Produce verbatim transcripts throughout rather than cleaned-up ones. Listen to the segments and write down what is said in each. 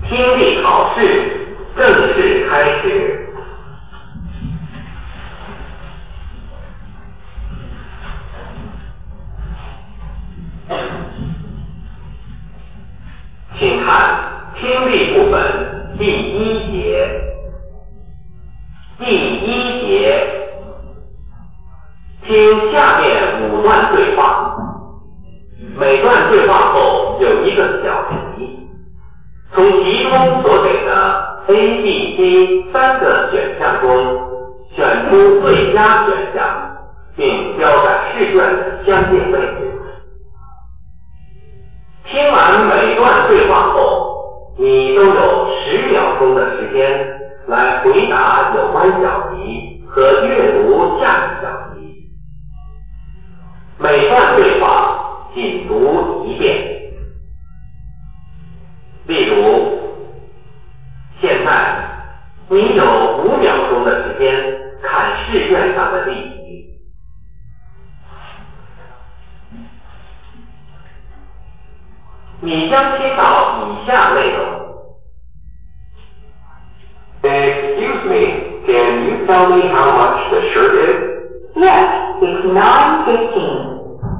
听力考试正式开始。请看听力部分第一节。第一节，听下面五段对话，每段对话后有一个小题，从题中所给的 A、B、C 三个选项中选出最佳选项，并标在试卷的相应位置。听完每段对话后，你都有十秒钟的时间来回答有关小题和阅读下面小题。每段对话仅读一遍。例如，现在你有五秒钟的时间看试卷上的例题。你将听到以下内容。Excuse me, can you tell me how much the shirt is? Yes, it's nine fifteen.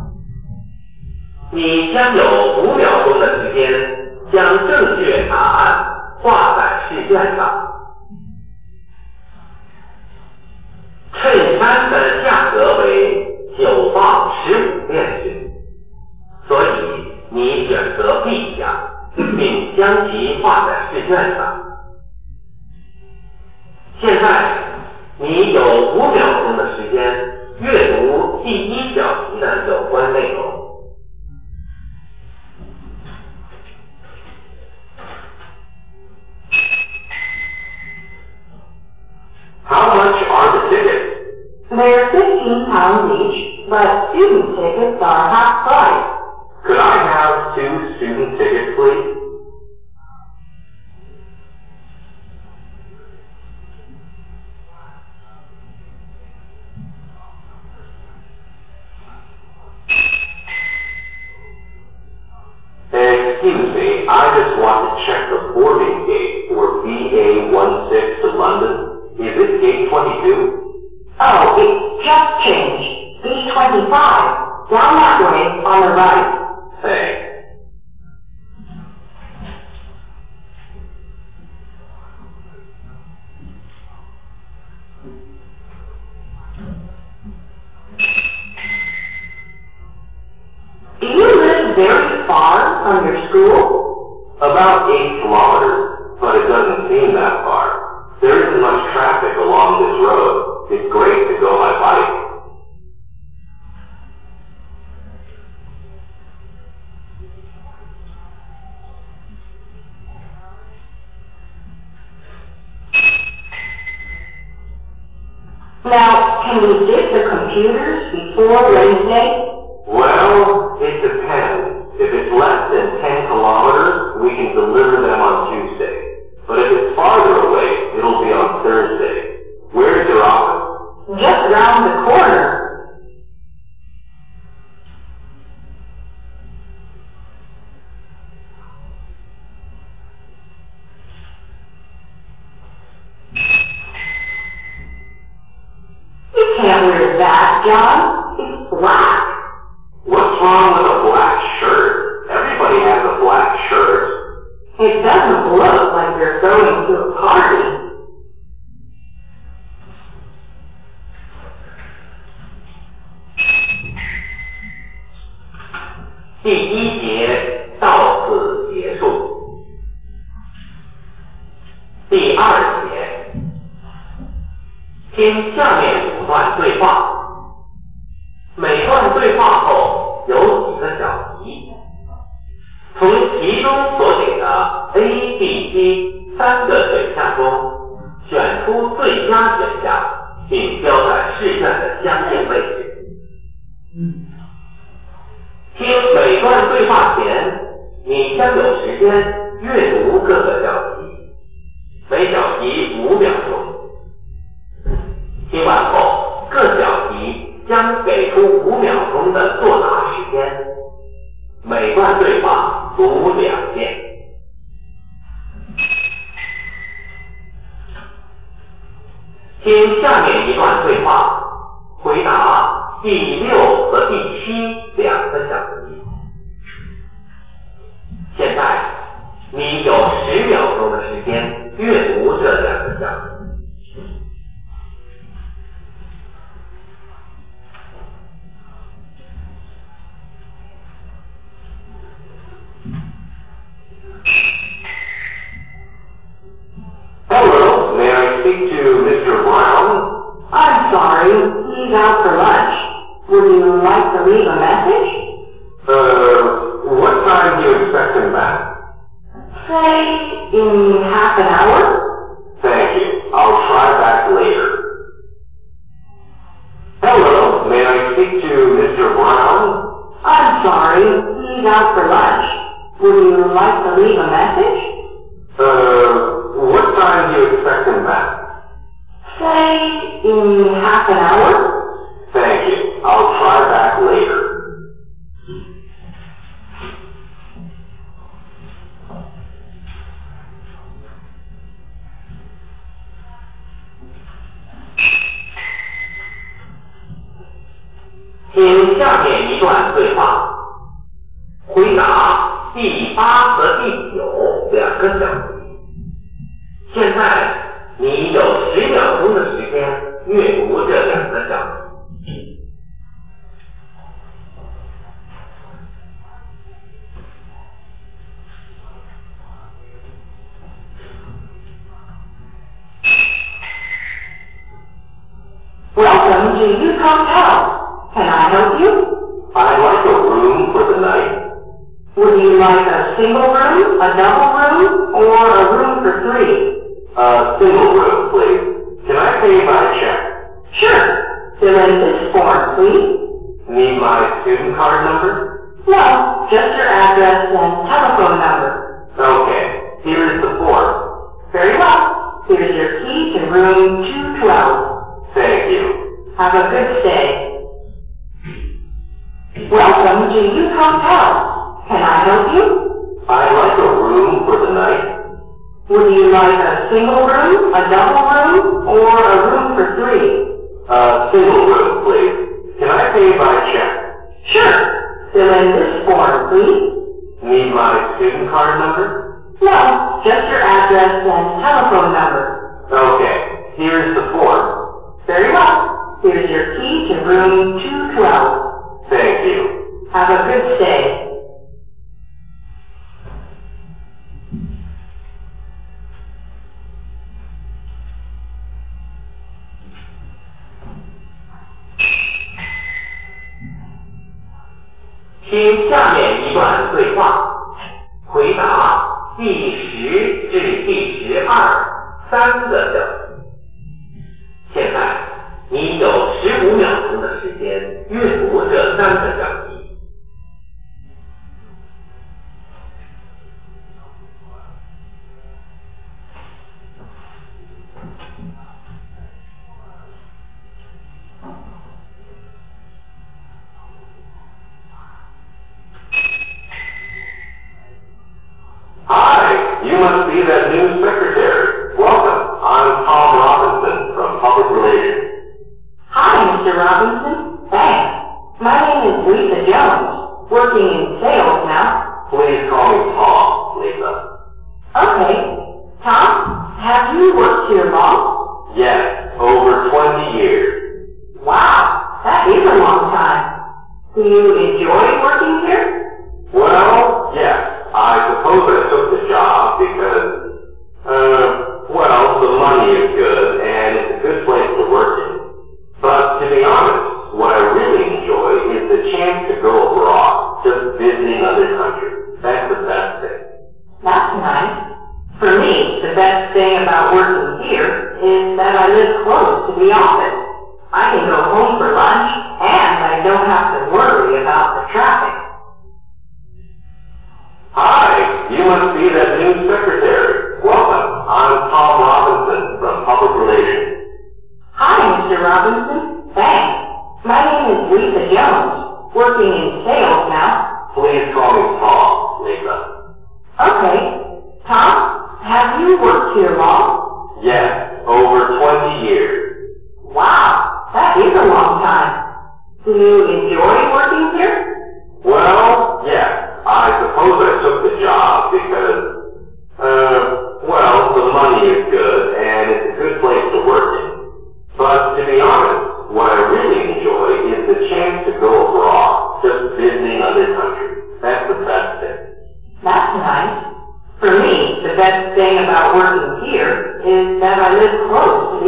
你将有五秒钟的时间将正确答案画在试卷上。衬衫的价格为九磅十五便士，所以你选择 B 项，并将其画在试卷上。现在你有五秒钟的时间阅读第一小题的有关内容。How much are the tickets? They're fifteen pounds each, but student tickets are half price. Could I have two student tickets, please? Excuse me, I just want to check the boarding gate for B A sixteen to London. Is it gate twenty-two? Oh, it's just changed. B twenty-five. Down that way on the right. Thanks. Do you live very far from your school? About eight kilometers, but it doesn't seem that far. There isn't much traffic along this road. It's great to go by bike. Now, can we get the computers before Wednesday? Well, it depends. If it's less than ten kilometers, we can deliver them on Tuesday. But if it's farther away, it'll be on Thursday. Where's your office? Just around the corner. You can't wear that, John. It's black. What's wrong with a black shirt? Everybody has a black shirt. It doesn't look like you're going to a party. 第一节到此结束。第二节，听下面五段对话，每段对话后有几个小题，从题中所给的 A、B、C 三个选项中选出最佳选项，并标在试卷的相应位置。听每段对话前，你将有时间阅读各个小题，每小题五秒钟。听完后，各小题将给出五秒钟的作答时间，每段对话读两遍。 听下面一段对话，回答第六和第七两个小题。现在你有十秒钟的时间阅读这两个小题。 Hello, may I speak to Mister Brown? I'm sorry, he's out for lunch. Would you like to leave a message? Uh, what time do you expect him back? Say, in half an hour? Thank you. I'll try back later. Hello, may I speak to Mister Brown? I'm sorry, he's out for lunch. Would you like to leave a message? Uh, what time do you expect him back? Say, in half an hour? Thank you. I'll try back later. 听下面一段对话，回答第八和第九两个小题。现在你有十秒钟的时间阅读这两个小题。 Welcome to Youth Hotel. Can I help you? I'd like a room for the night. Would you like a single room, a double room, or a room for three? A single room, please. Can I pay by check? Sure. Fill in this form, please. Need my student card number? No, just your address and telephone number. Okay. Here is the form. Very well. Here's your key to room two twelve. Thank you. Have a good stay. Welcome to Youth Hotel. Can I help you? I'd like a room for the night. Would you like a single room, a double room, or a room for three? A single room, please. Can I pay by check? Sure. Fill in this form, please. Need my student card number? No, just your address and telephone number. Okay. Here's the form. Very well. Here's your key to room two twelve. Thank you. Have a good stay. 听下面一段对话，回答第十至第十二三个小题。现在你有十五秒钟的时间阅读这三个小题。 Hi, you must be that new secretary. Welcome. I'm Tom Robinson from Public Relations. Hi, Mister Robinson. Thanks. My name is Lisa Jones, working in sales now. Please call me Tom, Lisa. Okay. Tom, have you worked here long? Yes, over twenty years. Wow, that is a long time. Do you enjoy working here? Well, yes. I suppose I took the job because, uh, well, the money is good and it's a good place to work in. But to be honest, what I really enjoy is the chance to go abroad, just visiting other countries. That's the best thing. That's nice. For me, the best thing about working here is that I live close to the office. I can go home for lunch and I don't have to worry about the traffic. Hi, you must be that new secretary. Welcome. I'm Tom Robinson from Public Relations. Hi, Mister Robinson. Thanks. My name is Lisa Jones, working in sales now. Please call me Tom, Lisa. Okay. Tom, have you worked here long? Yes, over twenty years.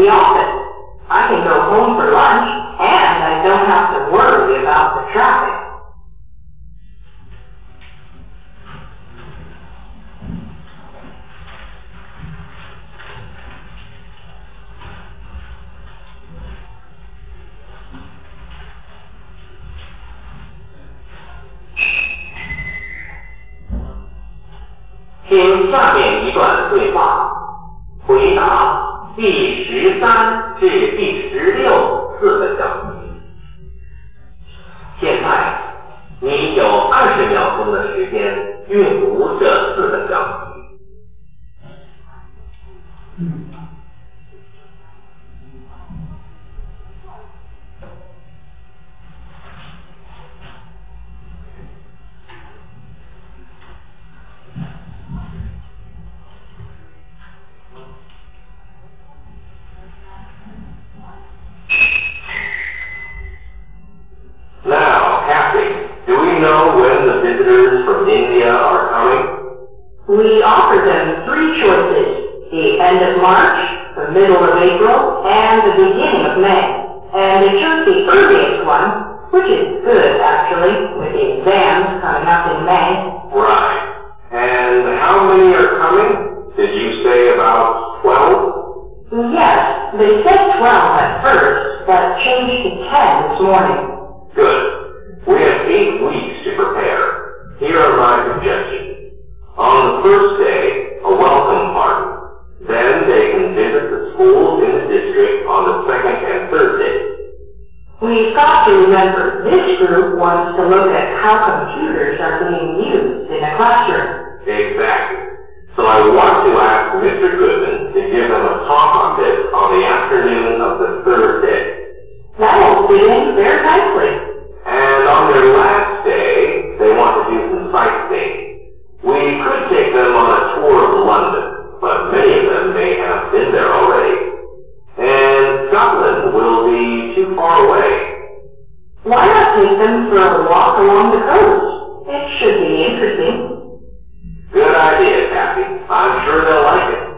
the office. I can go home for lunch, and I don't have to worry about the traffic. 听下面一段对话，回答第十三至第十六四个小题。现在你有二十秒钟的时间阅读这四个小题。Now, Kathy, do we know when the visitors from India are coming? We offer them three choices: the end of March, the middle of April, and the beginning of May. And they chose the earliest one, which is good actually, with the exams coming up in May. Right. And how many are coming? Did you say about twelve? Yes, they said twelve at first, but changed to ten this morning. Good. We have eight weeks to prepare. Here are my suggestions. On the first day, a welcome party. Then they can visit the schools in the district on the second and third days. We've got to remember this group wants to look at how computers are being used in a classroom. Exactly. So I want to ask Mister Goodman to give them a talk on this on the afternoon of the third day. That'll fit in very nicely. And on their last day, they want to do some sightseeing. We could take them on a tour of London, but many of them may have been there already. And Scotland will be too far away. Why not take them for a walk along the coast? It should be interesting. Good idea, Kathy. I'm sure they'll like it.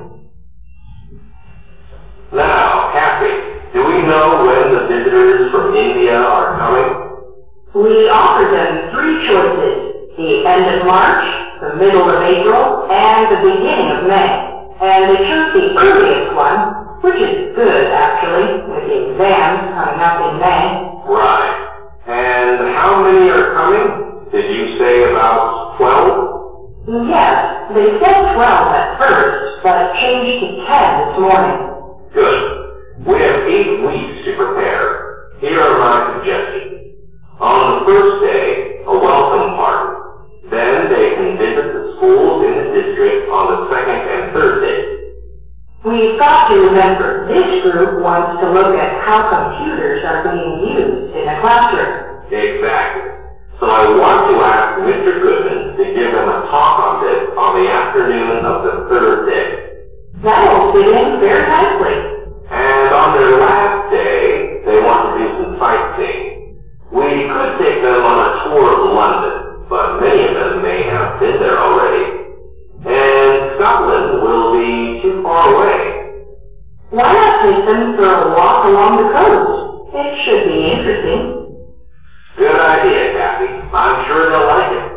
Now, Kathy, do we know when the visitors from India are coming? We offer them three choices: the end of March, the middle of April, and the beginning of May. And they chose the earliest one, which is good actually, with the exams coming up in May. Right. And how many are coming? Did you say about twelve? Yes, they said twelve at first, but changed to ten this morning. Good. We have eight weeks to prepare. Here are my suggestions. On the first day, a welcome party. Then they can visit the schools in the district on the second and third days. We've got to remember this group wants to look at how computers are being used in a classroom. Exactly. So I want to ask Mister Goodman to give them a talk on this on the afternoon of the third day. That'll fit in very nicely. And on their last day, they want to do some sightseeing. We could take them on a tour of London, but many of them may have been there already. And Scotland will be too far away. Why not take them for a walk along the coast? It should be interesting. Good idea, Kathy. I'm sure they'll like it.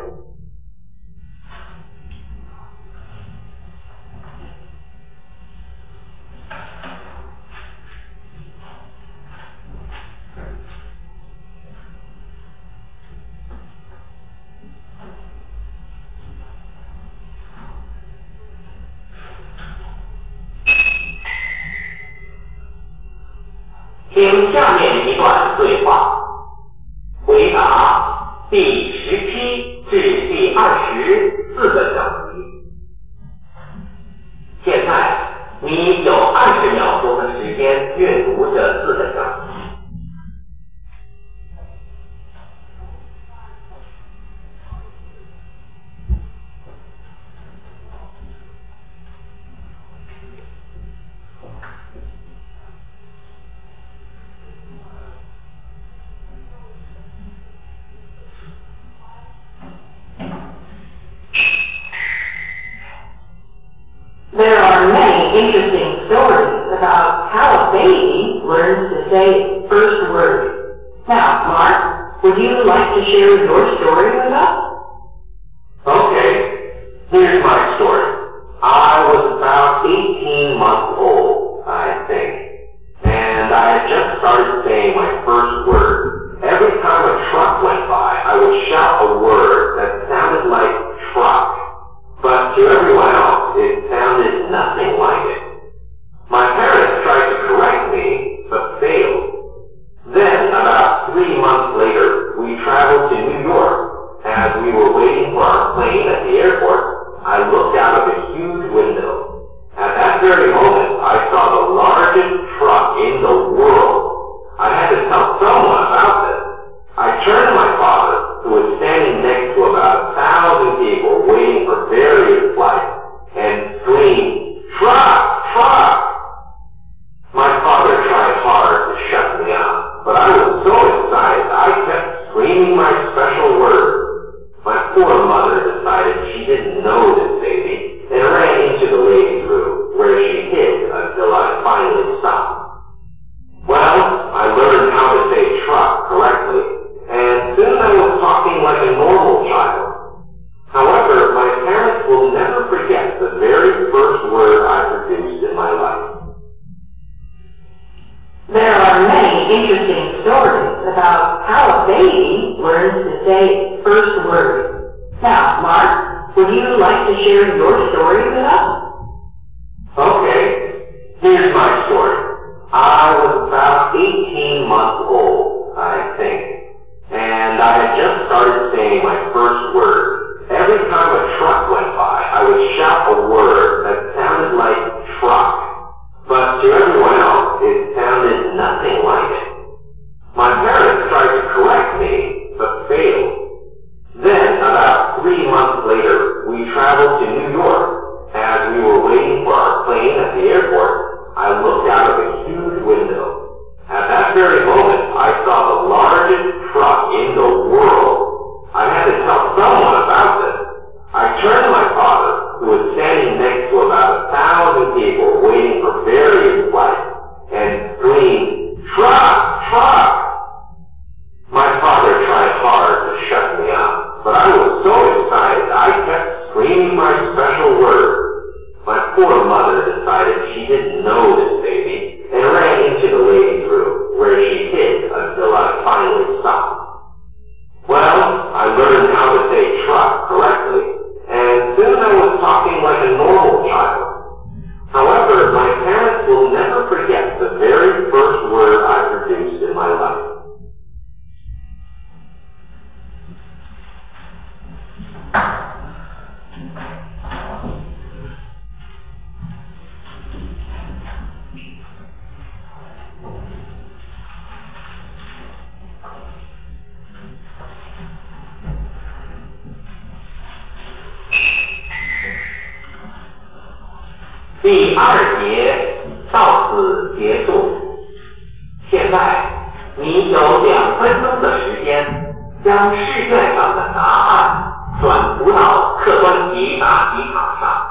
听下面一段对话，回答第十七至第二十四个小题。现在你有二十秒钟的时间阅读这四个小题。 There are many interesting stories about how a baby learns to say its first word. Now, Mark, would you like to share your story with us? Okay, here's my story. I was about eighteen months old, I think, and I had just started saying my first word. Every time a truck went by, I would shout a word that sounded like truck, but to everyone else, it sounded nothing like it. My parents tried to correct me, but failed. Then, about three months later, we traveled to New York. As we were waiting for our plane at the airport, I looked out of a huge window. At that very moment, I saw the largest truck in the world. I had to tell someone about this. I turned to my father, who was standing next to about a thousand people waiting for various flights, and screamed, "Truck! Truck!" My father tried hard to shut me up, but I was so excited I kept screaming my special word. My poor mother decided she didn't know this baby and ran into the ladies' room, where she hid until I finally stopped. Well, I learned how to say truck correctly, and soon I was talking like a normal child. However, my parents will never forget the very first word I produced in my life. There are many interesting stories about how a baby learns to say its first word. Now, Mark, would you like to share your story with us? Okay, here's my story. I was about eighteen months old, I think, and I had just started saying my first word. Every time a truck went by, I would shout a word that sounded like truck. But to everyone else, it sounded nothing like it. My parents tried to correct me, but failed. Then, about three months later, we traveled to New York. As we were waiting for our plane at the airport, I looked out of a huge window. At that very moment, I saw the largest truck in the world. I had to tell someone about this. I turned to my father, who was standing next to about a thousand people waiting for various flights, and screamed, "Truck! Truck!" My father tried hard to shut me up, but I was so excited I kept screaming my special word. My poor mother decided she didn't know this baby, and ran into the ladies' room, where she hid until I finally stopped. Well, I learned how to say truck correctly, and soon I was talking like a normal child. However, my parents will never forget the very first word I produced in my life. 第二节到此结束。现在你有两分钟的时间，将试卷上的答案转读到客观题答题卡上。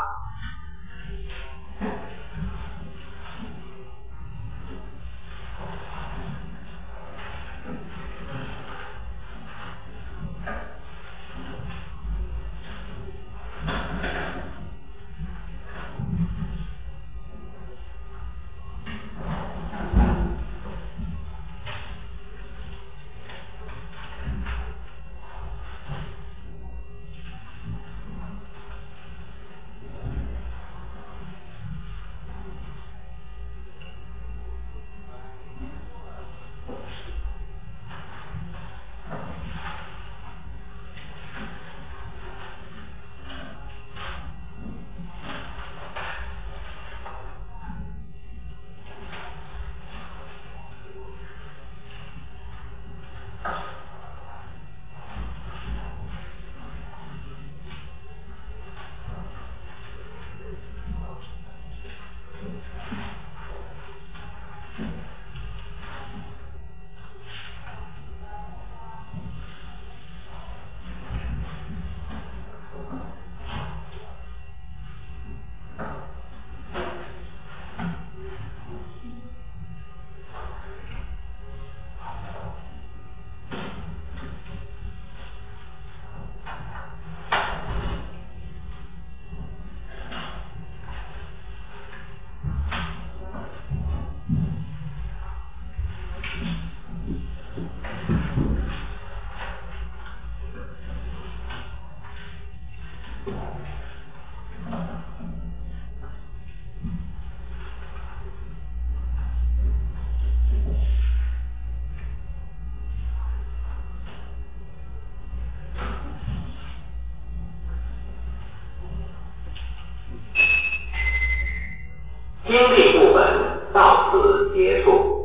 经历部分到此结束。